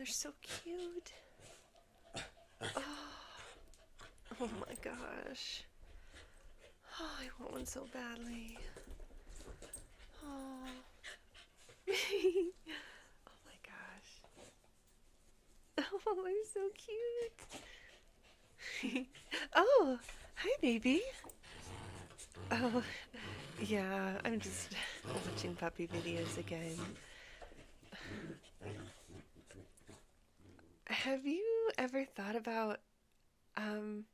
they're so cute. Oh, oh my gosh. Oh, I want one so badly. Oh. Oh my gosh. Oh, they're so cute. Oh, hi, baby. Oh, yeah, I'm just watching puppy videos again. Have you ever thought about, um,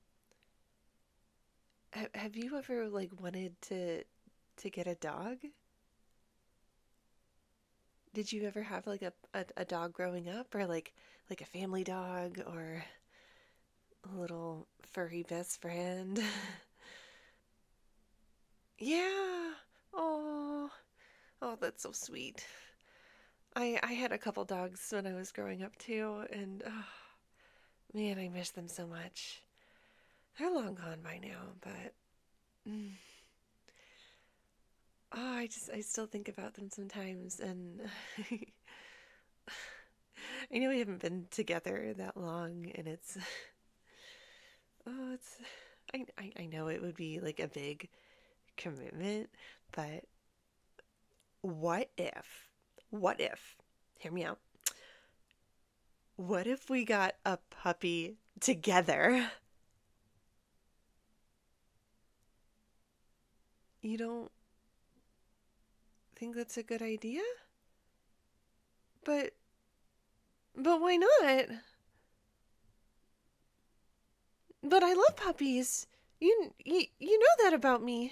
have you ever like wanted to get a dog? Did you ever have like a dog growing up, or like a family dog, or a little furry best friend? Yeah. Oh, oh, that's so sweet. I had a couple dogs when I was growing up too, and oh, man, I miss them so much. They're long gone by now, but mm, oh, I still think about them sometimes, and I know we haven't been together that long, and oh, I know it would be like a big commitment, but what if, what if, hear me out, what if we got a puppy together? You don't think that's a good idea? But, but why not? But I love puppies. You know that about me.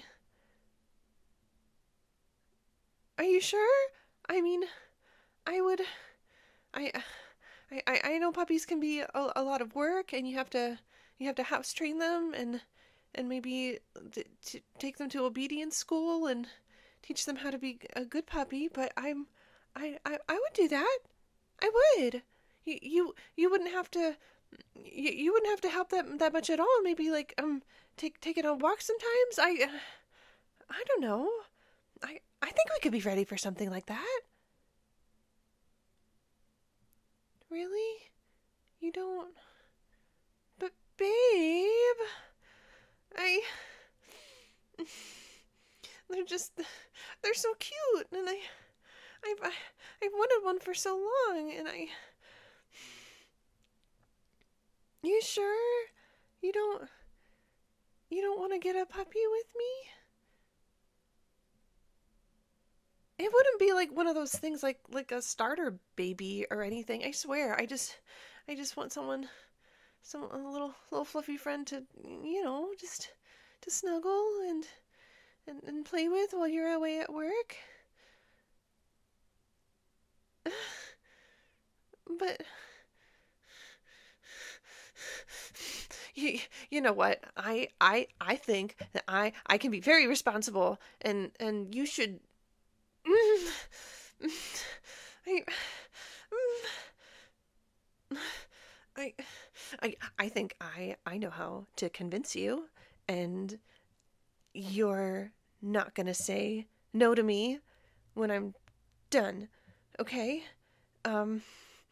Are you sure? I mean, I would, I, I know puppies can be a lot of work, and you have to house train them, and maybe to take them to obedience school and teach them how to be a good puppy. But I would do that. I would. You wouldn't have to. You wouldn't have to help that much at all. Maybe like take it on walks sometimes. I don't know. I think we could be ready for something like that. Really? You don't? But babe, I they're just they're so cute, and I've wanted one for so long, and I. You sure? You don't you don't want to get a puppy with me? It wouldn't be like one of those things like a starter baby or anything. I swear. I just want some a little fluffy friend to, just to snuggle and play with while you're away at work. But you know what? I think that I can be very responsible, and you should. I, I, I think I know how to convince you, and you're not gonna say no to me when I'm done, okay? Um.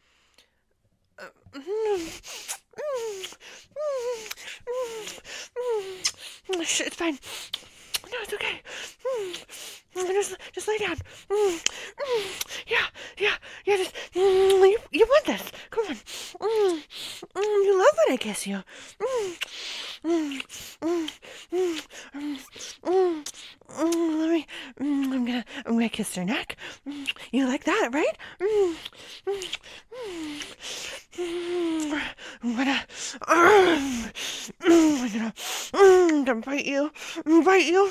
It's fine. No, it's okay. Just lay down. Yeah, yeah, yeah. You want this? Come on. You love when I kiss you. Let me. I'm gonna kiss your neck. You like that, right? I'm gonna. I'm gonna bite you. Bite you.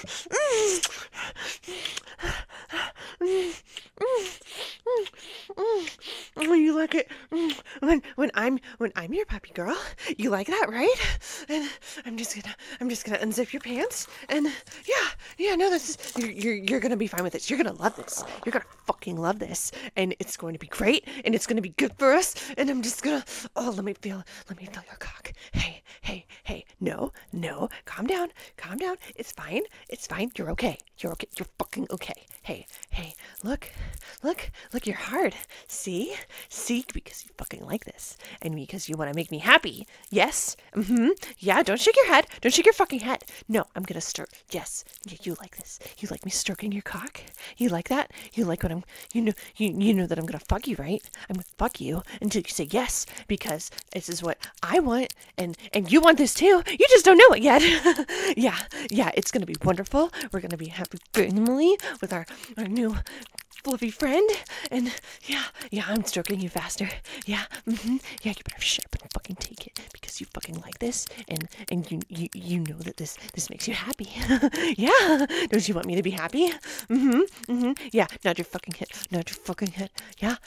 Oh, you like it when I'm your puppy girl. You like that, right? And I'm just gonna unzip your pants, and yeah. No, this is you're gonna be fine with this. You're gonna love this. You're gonna fucking love this, and it's going to be great, and it's gonna be good for us. And I'm just gonna let me feel your cock. Hey. No, calm down. It's fine. It's fine. You're okay. You're okay. You're fucking okay. Hey, hey, look, look, you're hard. See? See? Because you fucking like this. And because you want to make me happy. Yes? Mm-hmm. Yeah, don't shake your head. Don't shake your fucking head. No, I'm gonna stir. Yes. You like this. You like me stroking your cock? You like that? You like when you know that I'm gonna fuck you, right? I'm gonna fuck you until you say yes, because this is what I want, and you want this too. You just don't know it yet. Yeah, it's gonna be wonderful. We're gonna be happy family with our new fluffy friend, and yeah, I'm stroking you faster. Yeah, yeah, you better shut up and fucking take it, because you fucking like this, and you know that this makes you happy. Yeah, don't you want me to be happy? Yeah, nod your fucking head. Yeah,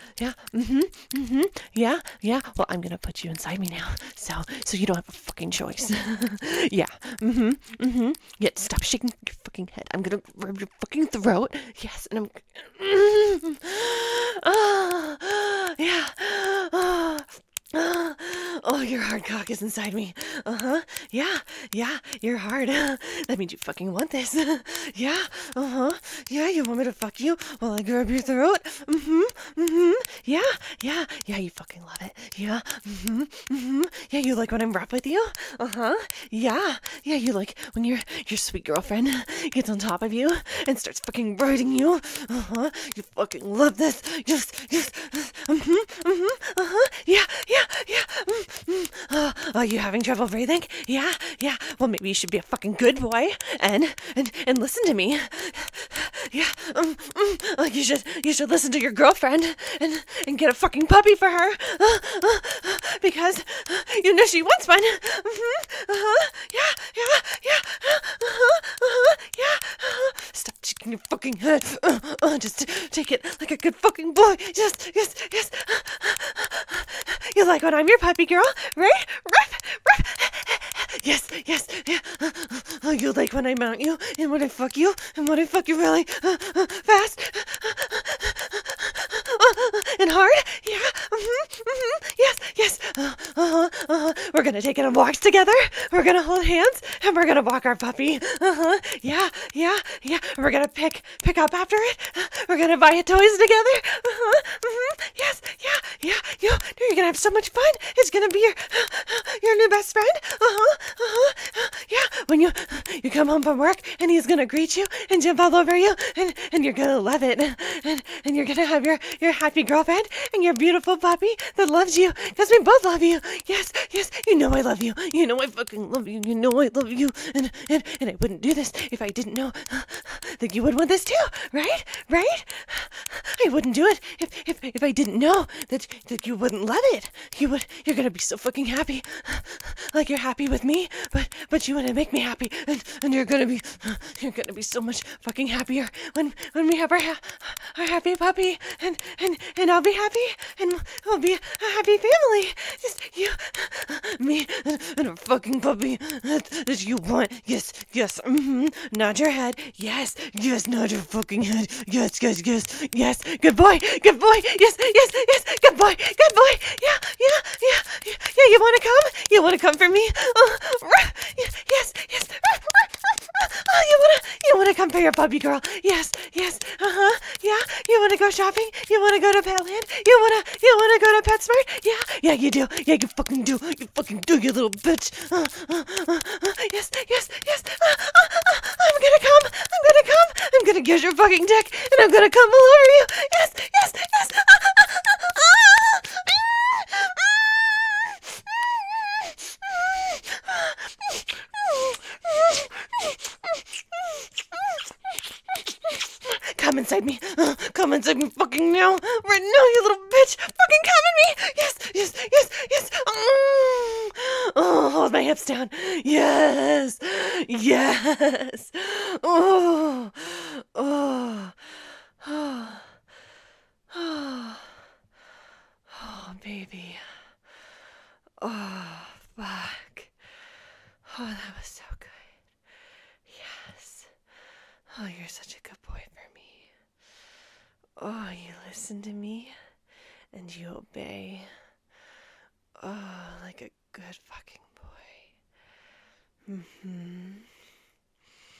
yeah. Well, I'm gonna put you inside me now, so you don't have a fucking choice. Yeah, yeah, stop shaking your fucking head. I'm gonna rub your fucking throat. Yes, and I'm. Yeah. Oh, your hard cock is inside me. Yeah, you're hard. That means you fucking want this. Yeah, yeah, you want me to fuck you while I grab your throat? Yeah, you fucking love it. Yeah, yeah, you like when I'm rough with you? Yeah, you like when your sweet girlfriend gets on top of you and starts fucking riding you? You fucking love this. Yes, yeah. Are you having trouble breathing? Yeah. Well, maybe you should be a fucking good boy and listen to me. Yeah. Like you should listen to your girlfriend and get a fucking puppy for her. Because you know she wants one. Yeah. Stop shaking your fucking head. Just take it like a good fucking boy. Yes. You like when I'm your puppy girl, right? Ruff. Yes. Yeah. You like when I mount you and when I fuck you really fast and hard. Yeah. Yes. We're gonna take it on walks together. We're gonna hold hands and we're gonna walk our puppy. Yeah. We're gonna pick up after it. We're gonna buy toys together. Yes. Yeah. You're gonna have so much fun. It's gonna be your new best friend. Yeah. When you come home from work and he's gonna greet you and jump all over you and you're gonna love it. And you're gonna have your happy girlfriend and your beautiful puppy that loves you, because we both love you. Yes. You know I love you. You know I fucking love you. You know I love you. And I wouldn't do this if I didn't know that you would want this too. Right? I wouldn't do it if I didn't know that you wouldn't love it. You're gonna be so fucking happy, like you're happy with me, but you want to make me happy, and you're gonna be so much fucking happier when we have our happy puppy, and I'll be happy, and we'll be a happy family. Just you, me, and a fucking puppy that you want. Yes. Nod your head. Yes. Nod your fucking head. Yes. Good boy. Yes. Good boy. Yeah. You wanna come? You wanna come for me? Yes. You wanna come for your puppy girl? Yes. Yeah. You wanna go shopping? You wanna go to Petland? You wanna go to PetSmart? Yeah. You do. Yeah, you fucking do. You little bitch. Yes. I'm gonna come. I'm gonna get your fucking dick, and I'm gonna come all over you. Yes. Come inside me. Come inside me fucking now. Right now, you little bitch. Fucking come in me. Yes. Oh, hold my hips down. Yes. Oh. Oh, baby. Oh, fuck. Oh, that was so good. Yes. Oh, you're such a good boy for me. Oh, you listen to me and you obey. Oh, like a good fucking boy.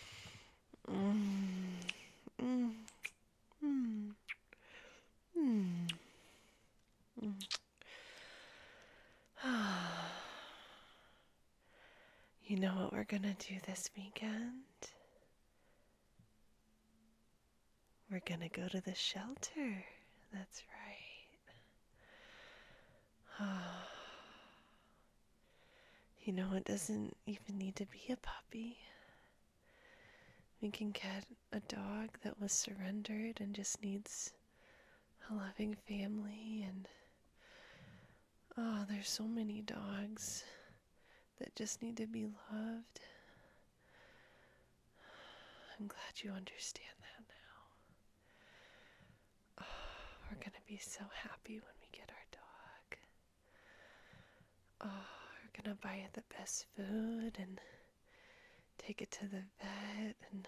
You know what we're gonna do this weekend? We're gonna go to the shelter. That's right. You know, it doesn't even need to be a puppy. We can get a dog that was surrendered and just needs a loving family. And oh, there's so many dogs that just need to be loved. I'm glad you understand that now. Oh, we're gonna be so happy when we get our dog. Oh, we're gonna buy it the best food and take it to the vet. And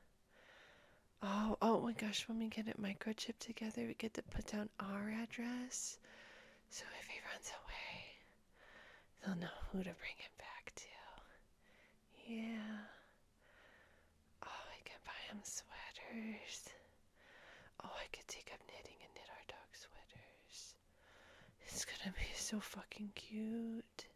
oh my gosh, when we get it microchipped together, we get to put down our address. So if he runs away, they'll know who to bring him back to. Yeah. Oh, I can buy him sweaters. Oh, I could take up knitting and knit our dog sweaters. It's gonna be so fucking cute.